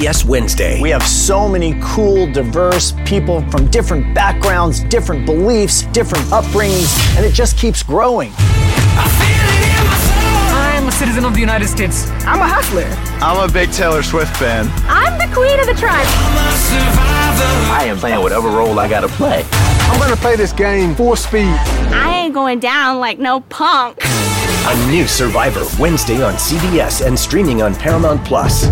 CBS Wednesday. We have so many cool, diverse people from different backgrounds, different beliefs, different upbringings, and it just keeps growing. I'm a citizen of the United States. I'm a hustler. I'm a big Taylor Swift fan. I'm the queen of the tribe. I am playing whatever role I gotta play. I'm gonna play this game full speed. I ain't going down like no punk. A new Survivor Wednesday on CBS and streaming on Paramount Plus.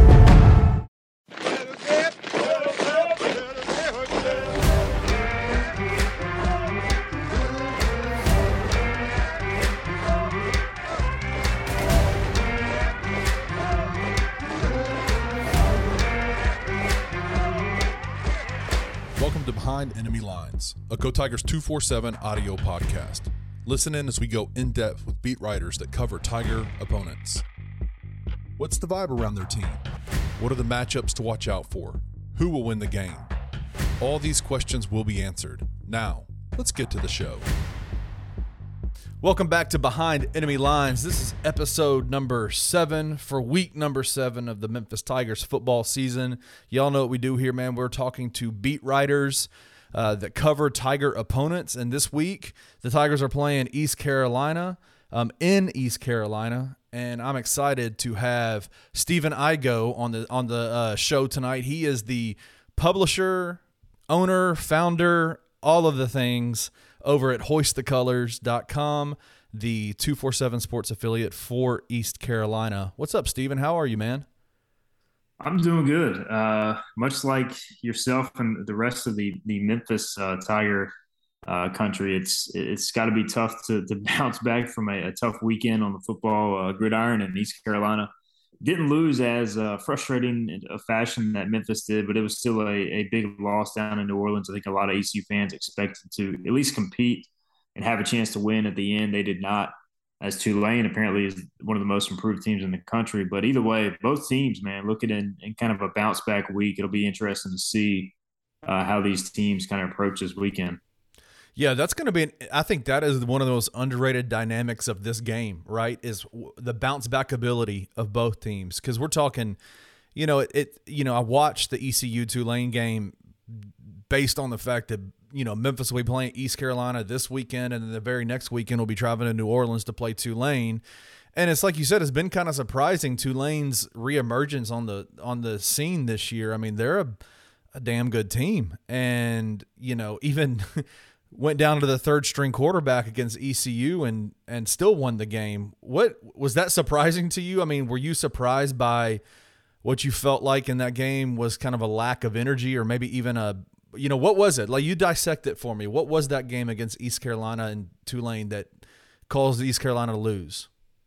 Welcome to Behind Enemy Lines, a Go Tigers 247 audio podcast. Listen in as we go in-depth with beat writers that cover Tiger opponents. What's the vibe around their team? What are the matchups to watch out for? Who will win the game? All these questions will be answered. Now, let's get to the show. Welcome back to Behind Enemy Lines. This is episode number 7 for week number 7 of the Memphis Tigers football season. Y'all know what we do here, man. We're talking to beat writers that cover Tiger opponents. And this week, the Tigers are playing East Carolina, in East Carolina. And I'm excited to have Stephen Igoe on the show tonight. He is the publisher, owner, founder, all of the things over at hoistthecolors.com, the 247 sports affiliate for East Carolina. What's up, Stephen? How are you, man? I'm doing good. Much like yourself and the rest of the Memphis Tiger country, it's got to be tough to bounce back from a tough weekend on the football gridiron in East Carolina. Didn't lose as frustrating a fashion that Memphis did, but it was still a big loss down in New Orleans. I think a lot of ECU fans expected to at least compete and have a chance to win at the end. They did not, as Tulane apparently is one of the most improved teams in the country. But either way, both teams, man, looking in kind of a bounce-back week. It'll be interesting to see how these teams kind of approach this weekend. Yeah, that's going to be I think that is one of those underrated dynamics of this game, right, is the bounce-back ability of both teams. Because we're talking, I watched the ECU Tulane game based on the fact that, Memphis will be playing East Carolina this weekend, and then the very next weekend we'll be traveling to New Orleans to play Tulane. And it's like you said, it's been kind of surprising Tulane's reemergence on the scene this year. I mean, they're a damn good team. And, even – went down to the third-string quarterback against ECU and still won the game. What was that surprising to you? I mean, were you surprised by what you felt like in that game was kind of a lack of energy, or maybe even what was it? Like, you dissect it for me. What was that game against East Carolina and Tulane that caused East Carolina to lose?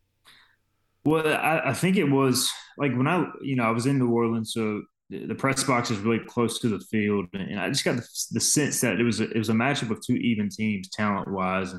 Well, I think it was like when I was in New Orleans, so the press box is really close to the field, and I just got the sense that it was a matchup of two even teams talent-wise,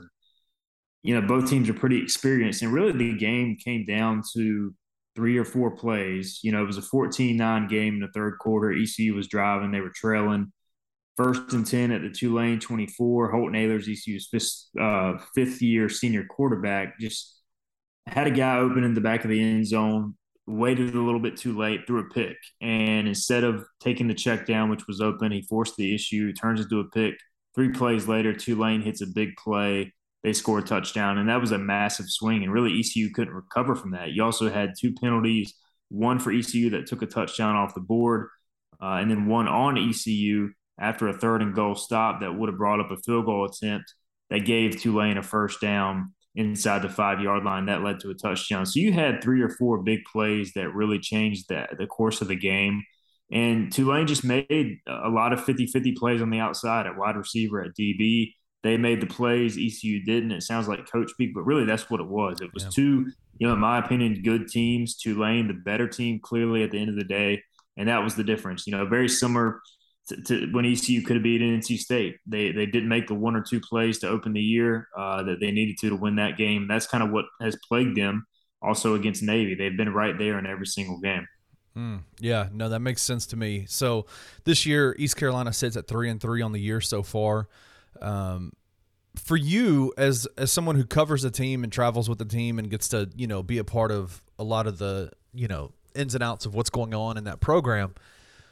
and both teams are pretty experienced, and really the game came down to 3 or 4 plays. It was a 14-9 game in the third quarter. ECU was driving; they were trailing. 1st and 10 at the Tulane 24. Holton Ahlers, ECU's fifth-year senior quarterback, just had a guy open in the back of the end zone. Waited a little bit too late, threw a pick. And instead of taking the check down, which was open, he forced the issue, turns into a pick. 3 plays later, Tulane hits a big play. They score a touchdown, and that was a massive swing. And really, ECU couldn't recover from that. You also had 2 penalties, one for ECU that took a touchdown off the board, and then one on ECU after a 3rd and goal stop that would have brought up a field goal attempt that gave Tulane a first down inside the 5-yard line. That led to a touchdown. So you had 3 or 4 big plays that really changed the course of the game. And Tulane just made a lot of 50-50 plays on the outside at wide receiver, at DB. They made the plays. ECU didn't. It sounds like coach speak, but really that's what it was. It was 2, in my opinion, good teams. Tulane, the better team, clearly at the end of the day. And that was the difference. Very similar to when ECU could have beat NC State. They didn't make the 1 or 2 plays to open the year that they needed to win that game. That's kind of what has plagued them also against Navy. They've been right there in every single game. Yeah, no, that makes sense to me. So this year, East Carolina sits at 3-3 on the year so far. For you, as someone who covers the team and travels with the team and gets to, be a part of a lot of the, ins and outs of what's going on in that program,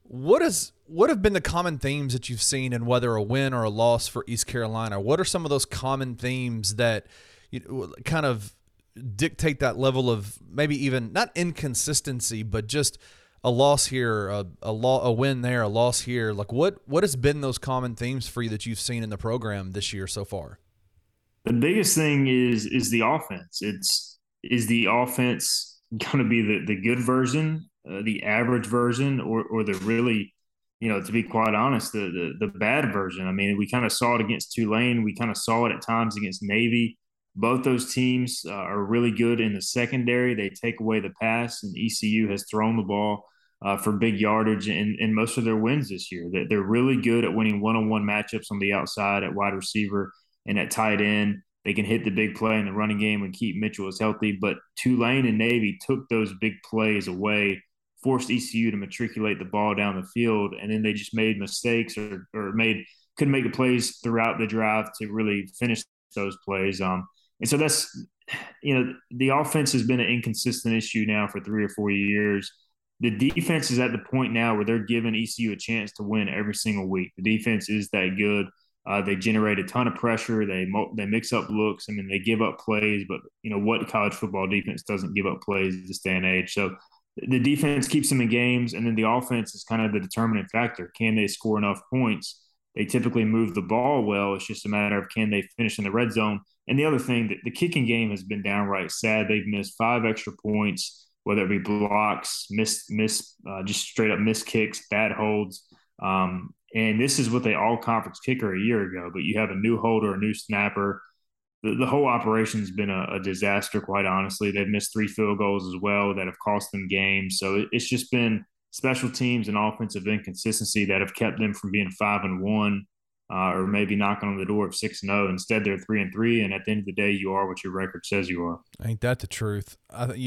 What have been the common themes that you've seen in whether a win or a loss for East Carolina? What are some of those common themes that kind of dictate that level of maybe even not inconsistency, but just a loss here, a win there, a loss here? Like what has been those common themes for you that you've seen in the program this year so far? The biggest thing is the offense. Is the offense going to be the good version, the average version, or the really, to be quite honest, the bad version? I mean, we kind of saw it against Tulane. We kind of saw it at times against Navy. Both those teams are really good in the secondary. They take away the pass, and ECU has thrown the ball for big yardage in most of their wins this year. They're really good at winning one-on-one matchups on the outside at wide receiver and at tight end. They can hit the big play in the running game when Keaton Mitchell is healthy. But Tulane and Navy took those big plays away, forced ECU to matriculate the ball down the field, and then they just made mistakes or couldn't make the plays throughout the drive to really finish those plays. And so that's, the offense has been an inconsistent issue now for 3 or 4 years. The defense is at the point now where they're giving ECU a chance to win every single week. The defense is that good. They generate a ton of pressure. They mix up looks. I mean, they give up plays, but what college football defense doesn't give up plays this day and age? So the defense keeps them in games, and then the offense is kind of the determining factor. Can they score enough points? They typically move the ball well. It's just a matter of can they finish in the red zone. And the other thing, the kicking game has been downright sad. They've missed 5 extra points, whether it be blocks, just straight up missed kicks, bad holds. And this is with the all-conference kicker a year ago, but you have a new holder, a new snapper. The whole operation's been a disaster, quite honestly. They've missed 3 field goals as well that have cost them games. So it's just been special teams and offensive inconsistency that have kept them from being 5-1 or maybe knocking on the door of 6-0. Instead, they're 3-3, and at the end of the day, you are what your record says you are. Ain't that the truth?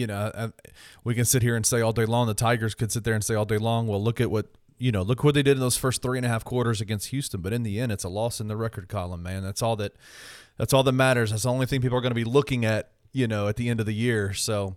We can sit here and say all day long. The Tigers could sit there and say all day long, well, look what they did in those first 3.5 quarters against Houston. But in the end, it's a loss in the record column, man. That's all that matters. That's the only thing people are going to be looking at, at the end of the year. So,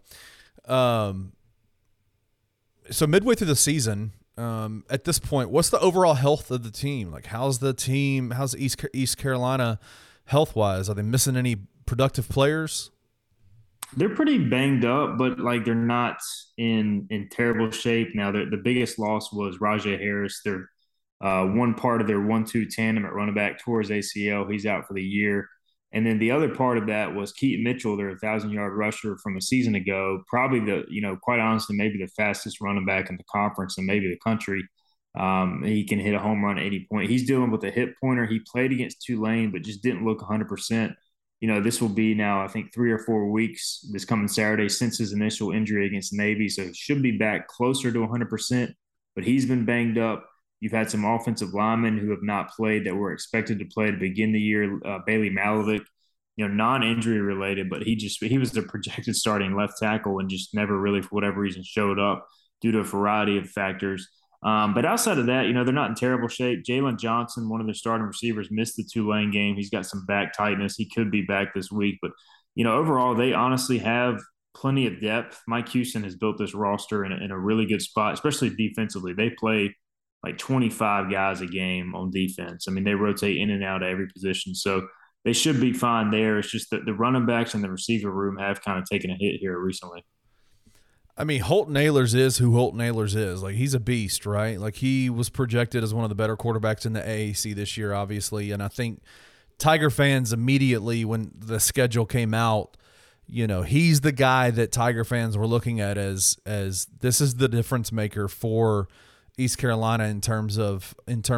midway through the season, at this point, what's the overall health of the team? Like, how's East Carolina health-wise? Are they missing any productive players? They're pretty banged up, but they're not in terrible shape. Now, the biggest loss was Rajay Harris. They're one part of their 1-2 tandem at running back tore his ACL. He's out for the year. And then the other part of that was Keaton Mitchell, their 1,000-yard rusher from a season ago, probably quite honestly, maybe the fastest running back in the conference and maybe the country. He can hit a home run at any point. He's dealing with a hip pointer. He played against Tulane, but just didn't look 100%. This will be now, I think, 3 or 4 weeks this coming Saturday since his initial injury against Navy. So he should be back closer to 100%, but he's been banged up. You've had some offensive linemen who have not played that were expected to play to begin the year. Bailey Malovic, non-injury related, but he was the projected starting left tackle and just never really, for whatever reason, showed up due to a variety of factors. But outside of that, they're not in terrible shape. Jalen Johnson, one of their starting receivers, missed the Tulane game. He's got some back tightness. He could be back this week. But, overall, they honestly have plenty of depth. Mike Houston has built this roster in a really good spot, especially defensively. They play 25 guys a game on defense. I mean, they rotate in and out of every position. So they should be fine there. It's just that the running backs and the receiver room have kind of taken a hit here recently. I mean, Holton Ahlers is who Holton Ahlers is. He's a beast, right? He was projected as one of the better quarterbacks in the AAC this year, obviously. And I think Tiger fans immediately, when the schedule came out, he's the guy that Tiger fans were looking at as this is the difference maker for East Carolina in terms of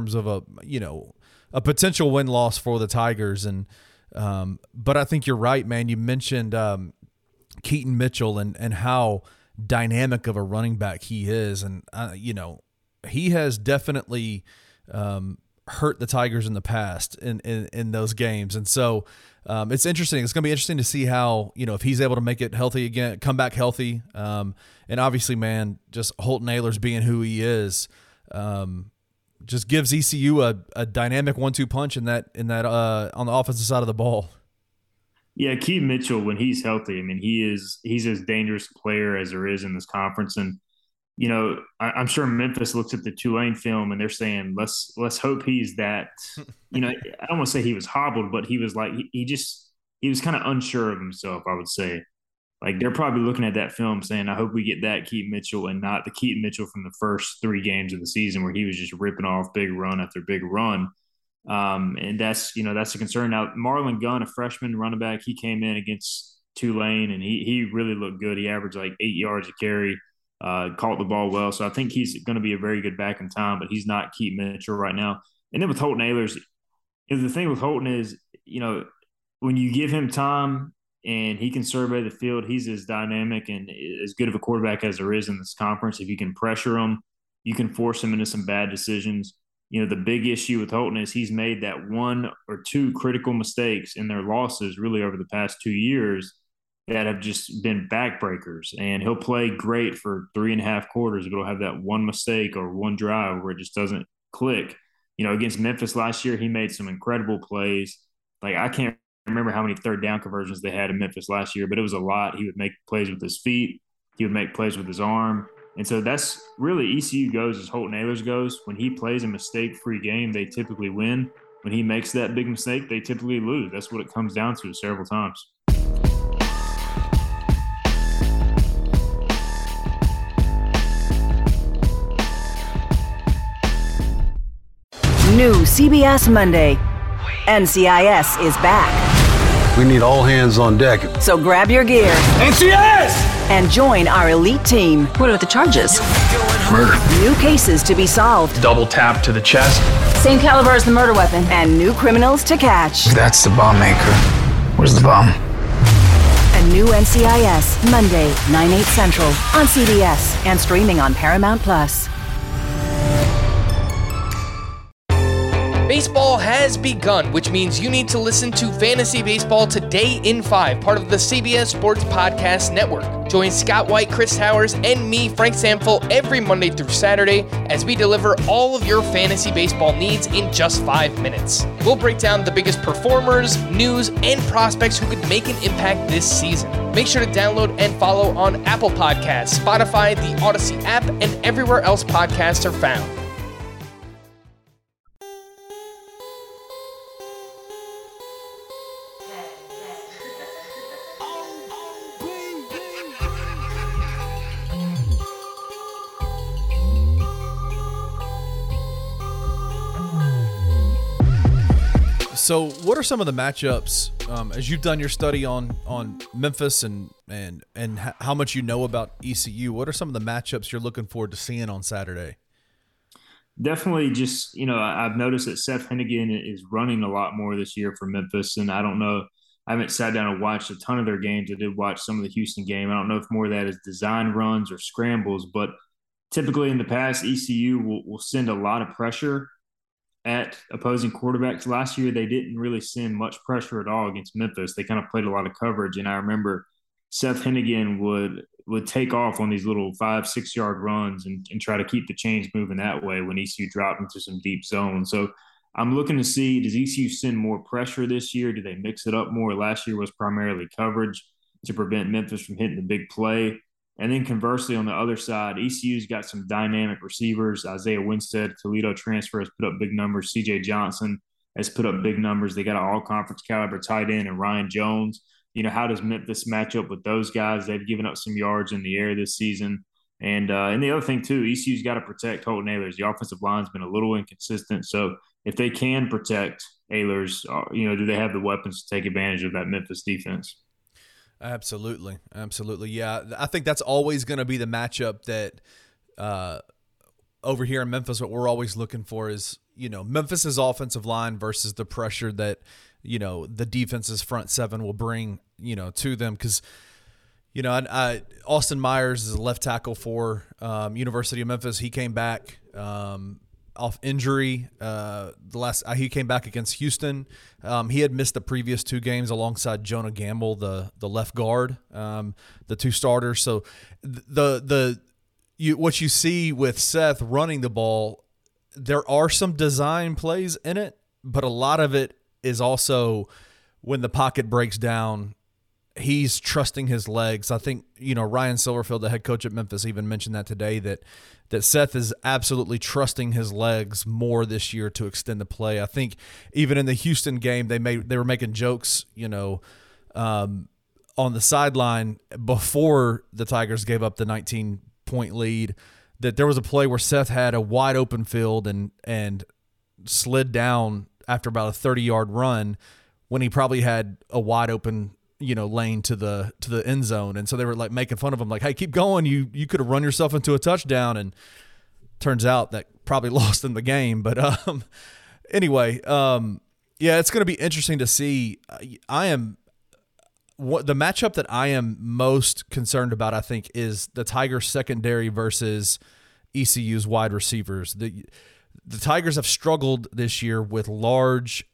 a potential win-loss for the Tigers. And but I think you're right, man. You mentioned Keaton Mitchell and how dynamic of a running back he is. And, he has definitely hurt the Tigers in the past in those games. And so it's interesting. It's going to be interesting to see how, if he's able to make it healthy again, come back healthy. And obviously, man, just Holton Ahlers being who he is, just gives ECU a dynamic 1-2 punch in that on the offensive side of the ball. Yeah, Keaton Mitchell, when he's healthy, I mean, he's as dangerous a player as there is in this conference. And I'm sure Memphis looks at the Tulane film and they're saying, let's hope he's that. I don't want to say he was hobbled, but he was like he was kind of unsure of himself, I would say. Like they're probably looking at that film saying, I hope we get that Keaton Mitchell and not the Keaton Mitchell from the first 3 games of the season where he was just ripping off big run after big run. And that's a concern. Now, Marlon Gunn, a freshman running back, he came in against Tulane and he really looked good. He averaged like 8 yards a carry, caught the ball well. So I think he's going to be a very good back in time, but he's not Keaton Mitchell right now. And then with Holton Ahlers, the thing with Holton is, when you give him time and he can survey the field, he's as dynamic and as good of a quarterback as there is in this conference. If you can pressure him, you can force him into some bad decisions. The big issue with Holton is he's made that 1 or 2 critical mistakes in their losses really over the past 2 years that have just been backbreakers. And he'll play great for 3.5 quarters, but he'll have that one mistake or one drive where it just doesn't click. Against Memphis last year, he made some incredible plays. Like I can't remember how many 3rd down conversions they had in Memphis last year, but it was a lot. He would make plays with his feet. He would make plays with his arm. And so that's really ECU goes as Holton Ahlers goes. When he plays a mistake-free game, they typically win. When he makes that big mistake, they typically lose. That's what it comes down to several times. New CBS Monday. NCIS is back. We need all hands on deck. So grab your gear. NCIS! And join our elite team. What are the charges? Murder. New cases to be solved. Double tap to the chest. Same caliber as the murder weapon. And new criminals to catch. That's the bomb maker. Where's the bomb? A new NCIS, Monday, 9/8 Central, on CBS and streaming on Paramount+. Baseball has begun, which means you need to listen to Fantasy Baseball Today in 5, part of the CBS Sports Podcast Network. Join Scott White, Chris Towers, and me, Frank Samfel, every Monday through Saturday as we deliver all of your fantasy baseball needs in just 5 minutes. We'll break down the biggest performers, news, and prospects who could make an impact this season. Make sure to download and follow on Apple Podcasts, Spotify, the Odyssey app, and everywhere else podcasts are found. So, what are some of the matchups as you've done your study on Memphis and how much you know about ECU? What are some of the matchups you're looking forward to seeing on Saturday? Definitely, just I've noticed that Seth Hennigan is running a lot more this year for Memphis, and I don't know. I haven't sat down and watched a ton of their games. I did watch some of the Houston game. I don't know if more of that is design runs or scrambles, but typically in the past, ECU will send a lot of pressure at opposing quarterbacks. Last year, they didn't really send much pressure at all against Memphis. They kind of played a lot of coverage. And I remember Seth Hennigan would take off on these little 5-6 yard runs and try to keep the chains moving that way when ECU dropped into some deep zones. So I'm looking to see, does ECU send more pressure this year? Do they mix it up more? Last year was primarily coverage to prevent Memphis from hitting the big play. And then conversely, on the other side, ECU's got some dynamic receivers. Isaiah Winstead, Toledo transfer, has put up big numbers. CJ Johnson has put up big numbers. They got an all-conference caliber tight end and Ryan Jones. How does Memphis match up with those guys? They've given up some yards in the air this season. And the other thing, too, ECU's got to protect Holton Ahlers. The offensive line's been a little inconsistent. So if they can protect Ahlers, do they have the weapons to take advantage of that Memphis defense? Absolutely. Yeah, I think that's always going to be the matchup that over here in Memphis, what we're always looking for is, Memphis's offensive line versus the pressure that, the defense's front seven will bring, to them. Because, Austin Myers is a left tackle for University of Memphis. He came back off injury. He came back against Houston. He had missed the previous 2 games alongside Jonah Gamble, the left guard, the 2 starters. So what you see with Seth running the ball, there are some design plays in it, but a lot of it is also when the pocket breaks down he's trusting his legs. I think, Ryan Silverfield, the head coach at Memphis, even mentioned that today, that Seth is absolutely trusting his legs more this year to extend the play. I think even in the Houston game, they were making jokes, on the sideline before the Tigers gave up the 19-point lead, that there was a play where Seth had a wide open field and slid down after about a 30-yard run when he probably had a wide open lane to the end zone. And so they were like making fun of him, like, hey, keep going. You could have run yourself into a touchdown. And turns out that probably lost in the game. But anyway, it's going to be interesting to see. The matchup that I am most concerned about, I think, is the Tigers secondary versus ECU's wide receivers. The Tigers have struggled this year with large,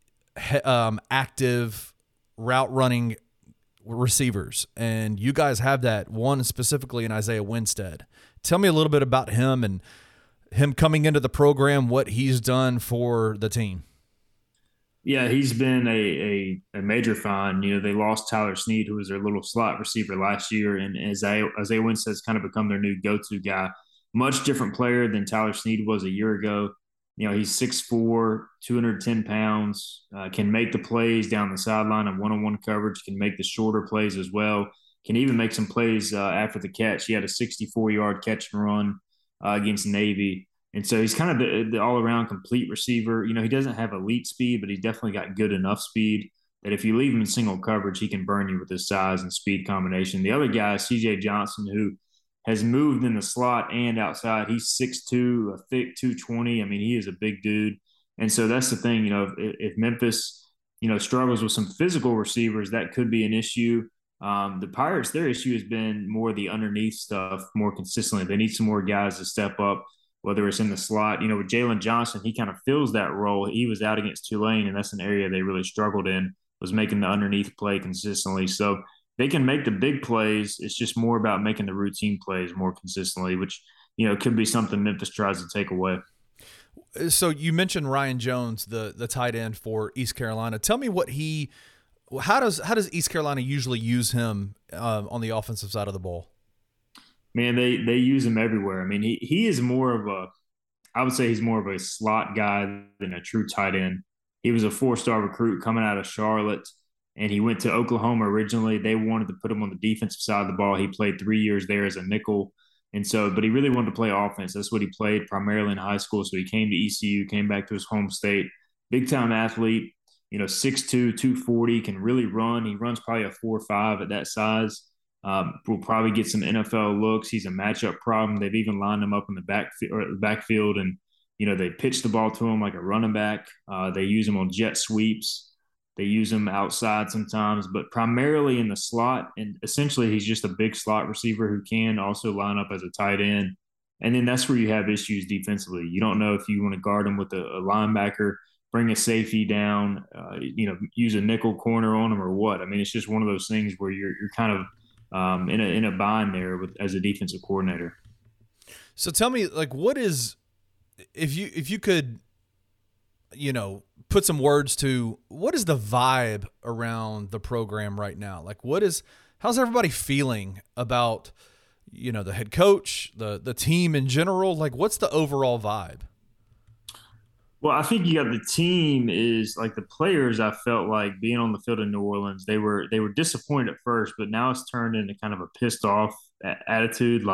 active route running receivers, and you guys have that one specifically in Isaiah Winstead. Tell me a little bit about him and him coming into the program, what he's done for the team. Yeah, he's been a major find. They lost Tyler Snead, who was their little slot receiver last year, and Isaiah Winstead's kind of become their new go-to guy. Much different player than Tyler Snead was a year ago. He's 6'4", 210 pounds, can make the plays down the sideline and one-on-one coverage, can make the shorter plays as well, can even make some plays after the catch. He had a 64-yard catch and run against Navy. And so he's kind of the all-around complete receiver. He doesn't have elite speed, but he's definitely got good enough speed that if you leave him in single coverage, he can burn you with his size and speed combination. The other guy is CJ Johnson, who has moved in the slot and outside. He's 6'2", a thick 220. I mean, he is a big dude. And so that's the thing, if Memphis, struggles with some physical receivers, that could be an issue. The Pirates, their issue has been more the underneath stuff more consistently. They need some more guys to step up, whether it's in the slot. With Jalen Johnson, he kind of fills that role. He was out against Tulane, and that's an area they really struggled in, was making the underneath play consistently. So they can make the big plays. It's just more about making the routine plays more consistently, which, could be something Memphis tries to take away. So you mentioned Ryan Jones, the tight end for East Carolina. Tell me how does East Carolina usually use him on the offensive side of the ball? Man, they use him everywhere. I mean, he is I would say he's more of a slot guy than a true tight end. He was a 4-star recruit coming out of Charlotte, and he went to Oklahoma originally. They wanted to put him on the defensive side of the ball. He played 3 years there as a nickel. But he really wanted to play offense. That's what he played primarily in high school. So he came to ECU, came back to his home state, big time athlete, 6'2", 240, can really run. He runs probably a 4.5 at that size. Will probably get some NFL looks. He's a matchup problem. They've even lined him up in the backfield, and they pitch the ball to him like a running back. They use him on jet sweeps. They use him outside sometimes, but primarily in the slot. And essentially, he's just a big slot receiver who can also line up as a tight end. And then that's where you have issues defensively. You don't know if you want to guard him with a linebacker, bring a safety down, use a nickel corner on him or what. I mean, it's just one of those things where you're kind of in a bind there as a defensive coordinator. So tell me, what is, if you could, put some words to, what is the vibe around the program right now? How's everybody feeling about, the head coach, the team in general? What's the overall vibe? Well, I think you got the team is the players. I felt like being on the field in New Orleans, they were disappointed at first, but now it's turned into kind of a pissed off attitude.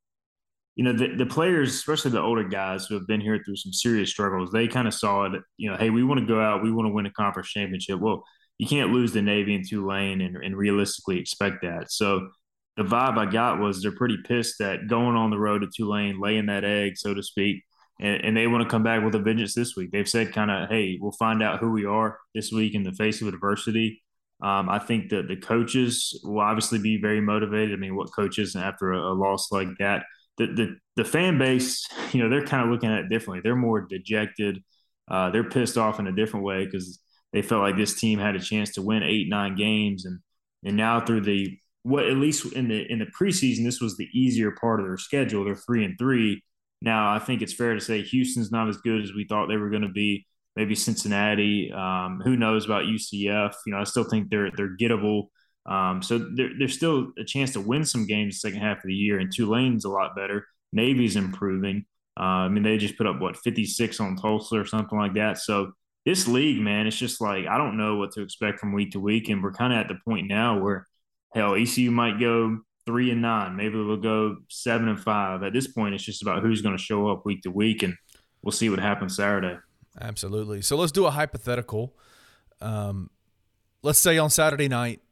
The players, especially the older guys who have been here through some serious struggles, they kind of saw it, hey, we want to go out, we want to win a conference championship. Well, you can't lose to Navy and Tulane and realistically expect that. So the vibe I got was they're pretty pissed that going on the road to Tulane, laying that egg, so to speak, and they want to come back with a vengeance this week. They've said kind of, hey, we'll find out who we are this week in the face of adversity. I think that the coaches will obviously be very motivated. I mean, what coaches after a loss like that? The fan base, they're kind of looking at it differently. They're more dejected. They're pissed off in a different way because they felt like this team had a chance to win 8-9 games, and now through at least in the preseason, this was the easier part of their schedule. They're 3-3. Now I think it's fair to say Houston's not as good as we thought they were going to be. Maybe Cincinnati. Who knows about UCF? I still think they're gettable. So there's still a chance to win some games the second half of the year, and Tulane's a lot better. Navy's improving. I mean, they just put up, 56 on Tulsa or something like that. So this league, man, it's just like I don't know what to expect from week to week, and we're kind of at the point now where, hell, ECU might go 3-9, maybe they'll go 7-5. At this point, it's just about who's going to show up week to week, and we'll see what happens Saturday. Absolutely. So let's do a hypothetical. Let's say on Saturday night,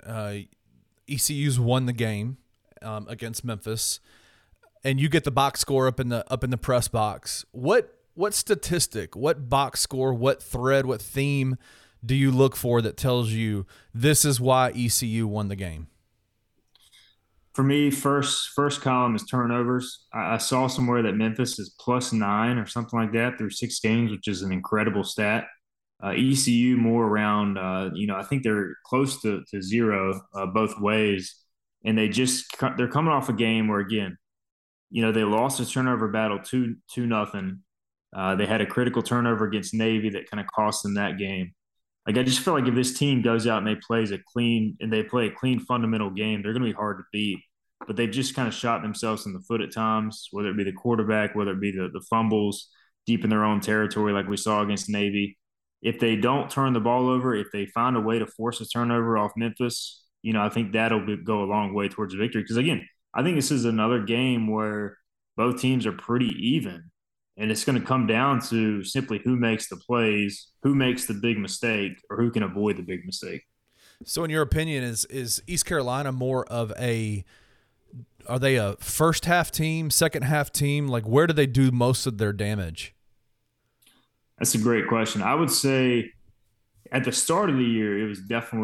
ECU's won the game against Memphis, and you get the box score up in the press box. What statistic, what box score, what thread, what theme do you look for that tells you this is why ECU won the game? For me, first column is turnovers. I saw somewhere that Memphis is +9 or something like that through 6 games, which is an incredible stat. ECU more around, I think they're close to 0 both ways. And they're coming off a game where, again, they lost a turnover battle 2-0. They had a critical turnover against Navy that kind of cost them that game. Like, I just feel like if this team goes out and they play a clean fundamental game, they're going to be hard to beat. But they've just kind of shot themselves in the foot at times, whether it be the quarterback, whether it be the fumbles deep in their own territory like we saw against Navy. If they don't turn the ball over, if they find a way to force a turnover off Memphis, I think that'll go a long way towards a victory. Because, again, I think this is another game where both teams are pretty even. And it's going to come down to simply who makes the plays, who makes the big mistake, or who can avoid the big mistake. So in your opinion, is East Carolina more of are they a first half team, second half team? Like, where do they do most of their damage? That's a great question. I would say at the start of the year, they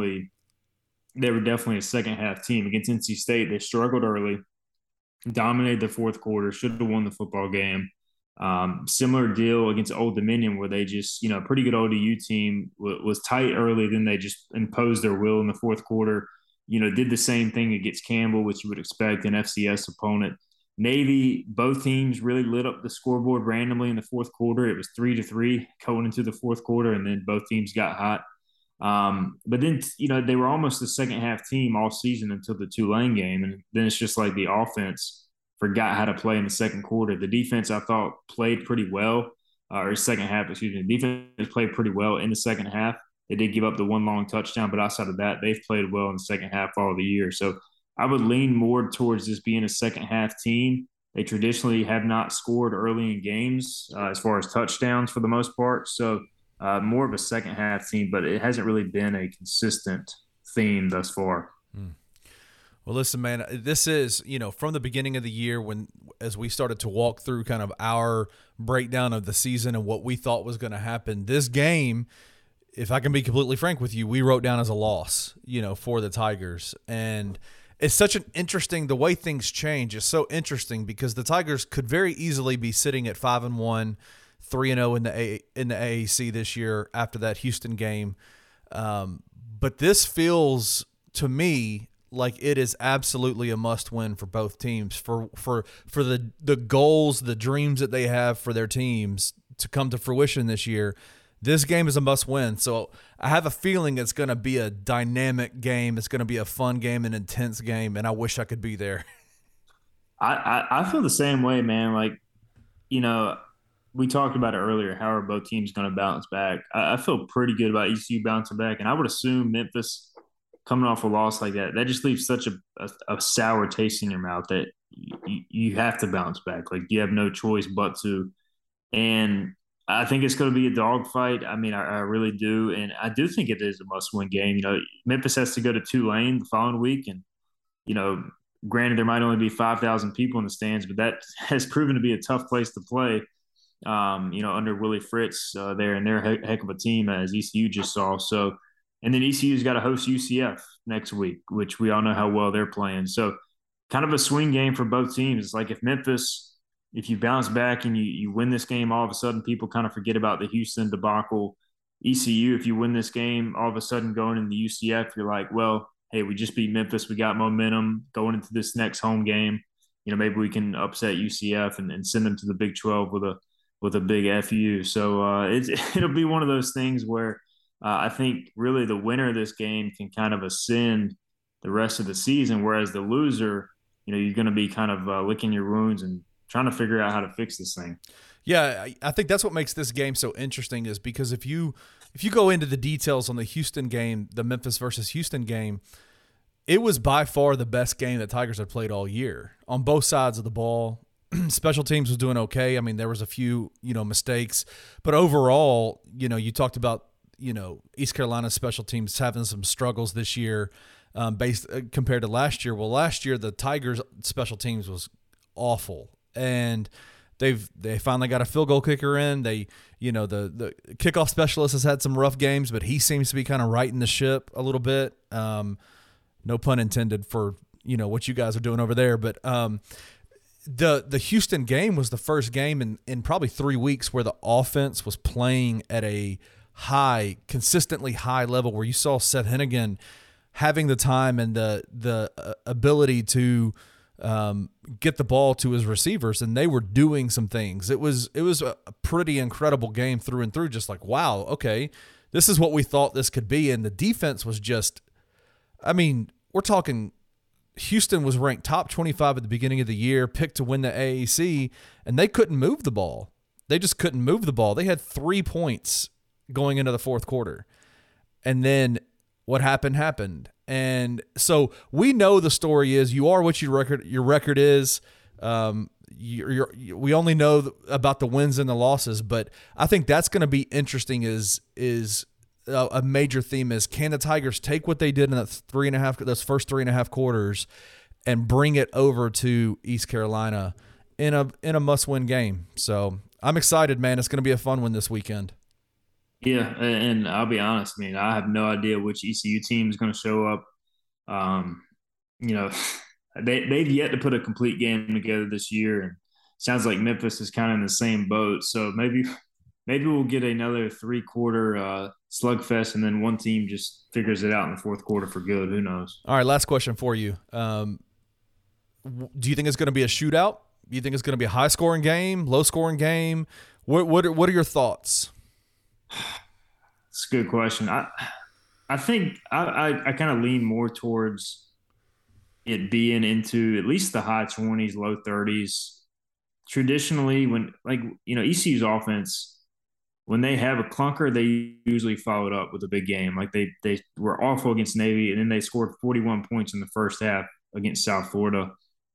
were definitely a second half team. Against NC State, they struggled early, dominated the fourth quarter, should have won the football game. Similar deal against Old Dominion, where they just, a pretty good ODU team was tight early. Then they just imposed their will in the fourth quarter, did the same thing against Campbell, which you would expect an FCS opponent. Navy, both teams really lit up the scoreboard randomly in the fourth quarter. It was 3-3 going into the fourth quarter, and then both teams got hot. But then, they were almost the second half team all season until the Tulane game. And then it's just like the offense forgot how to play in the second quarter. The defense, I thought, played pretty well, or second half, excuse me. The defense played pretty well in the second half. They did give up the one long touchdown, but outside of that, they've played well in the second half all of the year. So I would lean more towards this being a second half team. They traditionally have not scored early in games as far as touchdowns for the most part. So more of a second half team, but it hasn't really been a consistent theme thus far. Well, listen, man, this is, from the beginning of the year as we started to walk through kind of our breakdown of the season and what we thought was going to happen, this game, if I can be completely frank with you, we wrote down as a loss, for the Tigers. And it's such an interesting, the way things change is so interesting because the Tigers could very easily be sitting at 5-1, 3-0 in the AAC this year after that Houston game. But this feels to me like it is absolutely a must-win for both teams for the goals, the dreams that they have for their teams to come to fruition this year. This game is a must-win. So I have a feeling it's going to be a dynamic game. It's going to be a fun game, an intense game, and I wish I could be there. I feel the same way, man. Like, we talked about it earlier. How are both teams going to bounce back? I feel pretty good about ECU bouncing back, and I would assume Memphis coming off a loss like that just leaves such a sour taste in your mouth that you have to bounce back. Like, you have no choice but to. And I think it's going to be a dogfight. I mean, I really do. And I do think it is a must-win game. Memphis has to go to Tulane the following week. And, granted, there might only be 5,000 people in the stands, but that has proven to be a tough place to play, under Willie Fritz there. And they're a heck of a team, as ECU just saw. So, and then ECU's got to host UCF next week, which we all know how well they're playing. So kind of a swing game for both teams. It's like if you bounce back and you win this game, all of a sudden people kind of forget about the Houston debacle. ECU, if you win this game, all of a sudden going into UCF, you're like, well, hey, we just beat Memphis. We got momentum going into this next home game. Maybe we can upset UCF and send them to the Big 12 with a big FU. So it'll be one of those things where I think really the winner of this game can kind of ascend the rest of the season. Whereas the loser, you're going to be kind of licking your wounds and trying to figure out how to fix this thing. Yeah, I think that's what makes this game so interesting is because if you go into the details on the Houston game, the Memphis versus Houston game, it was by far the best game that Tigers had played all year on both sides of the ball. Special teams was doing okay. I mean, there was a few, mistakes, but overall, you talked about, East Carolina's special teams having some struggles this year compared to last year. Well, last year the Tigers special teams was awful, and they finally got a field goal kicker in. They, the kickoff specialist has had some rough games, but he seems to be kind of righting the ship a little bit. No pun intended for, what you guys are doing over there. But the Houston game was the first game in probably 3 weeks where the offense was playing at a consistently high level, where you saw Seth Hennigan having the time and the ability to get the ball to his receivers, and they were doing some things. It was a pretty incredible game through and through, just like, wow, okay, this is what we thought this could be. And the defense was just, I mean, we're talking Houston was ranked top 25 at the beginning of the year, picked to win the AAC, and they couldn't move the ball. They just couldn't move the ball. They had 3 points going into the fourth quarter. And then what happened. And so we know the story is you are what your record is. We only know about the wins and the losses, but I think that's going to be interesting is a major theme is, can the Tigers take what they did in those first 3.5 quarters and bring it over to East Carolina in a must-win game? So I'm excited, man. It's going to be a fun one this weekend. Yeah, and I'll be honest, I mean, I have no idea which ECU team is going to show up. They've yet to put a complete game together this year, and sounds like Memphis is kind of in the same boat. So maybe we'll get another 3-quarter slugfest, and then one team just figures it out in the fourth quarter for good. Who knows? All right, last question for you. Do you think it's going to be a shootout? Do you think it's going to be a high-scoring game, low-scoring game? What are your thoughts? It's a good question. I think I kind of lean more towards it being into at least the high 20s, low 30s. Traditionally, when ECU's offense, when they have a clunker, they usually follow it up with a big game. Like they were awful against Navy, and then they scored 41 points in the first half against South Florida.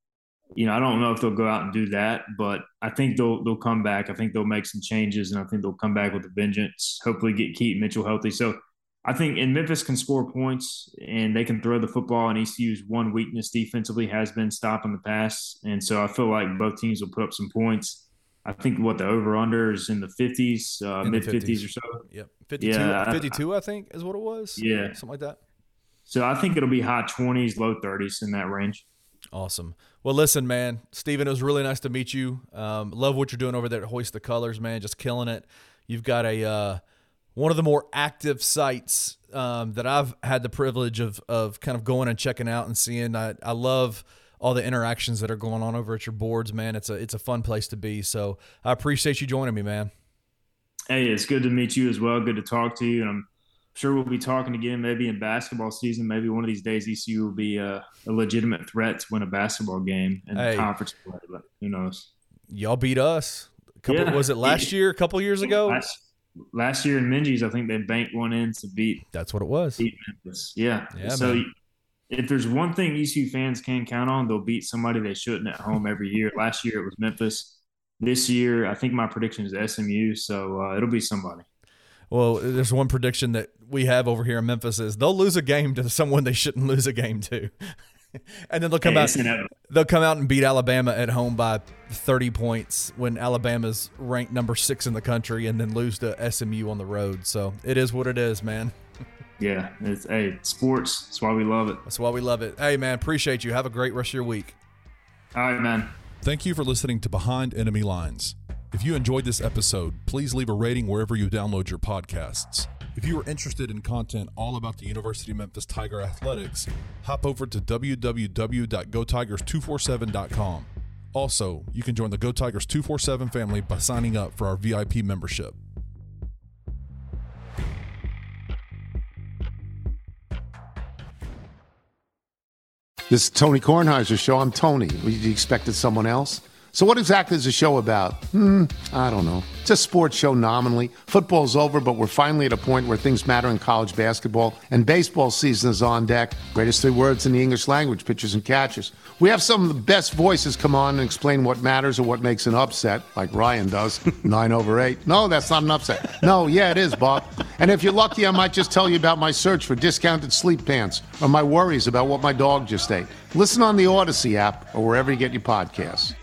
I don't know if they'll go out and do that, but I think they'll come back. I think they'll make some changes, and I think they'll come back with a vengeance, hopefully get Keaton Mitchell healthy. So I think Memphis can score points, and they can throw the football, and ECU's one weakness defensively has been stopping the pass. And so I feel like both teams will put up some points. I think the over-under is in the 50s, mid-50s or so. Yep, 52 I think is what it was. Yeah. Something like that. So I think it'll be high 20s, low 30s in that range. Awesome. Well, listen, man, Steven, it was really nice to meet you. Love what you're doing over there at Hoist the Colors, man. Just killing it. You've got one of the more active sites that I've had the privilege of kind of going and checking out and seeing. I love all the interactions that are going on over at your boards, man. It's a fun place to be. So I appreciate you joining me, man. Hey, it's good to meet you as well. Good to talk to you. And I'm sure we'll be talking again maybe in basketball season. Maybe one of these days ECU will be a legitimate threat to win a basketball game in the conference play, but who knows? Y'all beat us. Was it last year, a couple years ago? Last year in Minges, I think they banked one in to beat. That's what it was. Beat Memphis. Yeah. So man, if there's one thing ECU fans can count on, they'll beat somebody they shouldn't at home every year. Last year it was Memphis. This year, I think my prediction is SMU, so it'll be somebody. Well, there's one prediction that we have over here in Memphis is they'll lose a game to someone they shouldn't lose a game to. And then they'll come out and beat Alabama at home by 30 points when Alabama's ranked number 6 in the country, and then lose to SMU on the road. So it is what it is, man. Yeah, it's sports. That's why we love it. That's why we love it. Hey, man, appreciate you. Have a great rest of your week. All right, man. Thank you for listening to Behind Enemy Lines. If you enjoyed this episode, please leave a rating wherever you download your podcasts. If you are interested in content all about the University of Memphis Tiger Athletics, hop over to www.gotigers247.com. Also, you can join the Go Tigers 247 family by signing up for our VIP membership. This is Tony Kornheiser's show. I'm Tony. You expected someone else? So what exactly is the show about? I don't know. It's a sports show nominally. Football's over, but we're finally at a point where things matter in college basketball, and baseball season is on deck. Greatest 3 words in the English language, pitchers and catchers. We have some of the best voices come on and explain what matters or what makes an upset, like Ryan does, 9/8. No, that's not an upset. No, yeah, it is, Bob. And if you're lucky, I might just tell you about my search for discounted sleep pants or my worries about what my dog just ate. Listen on the Odyssey app or wherever you get your podcasts.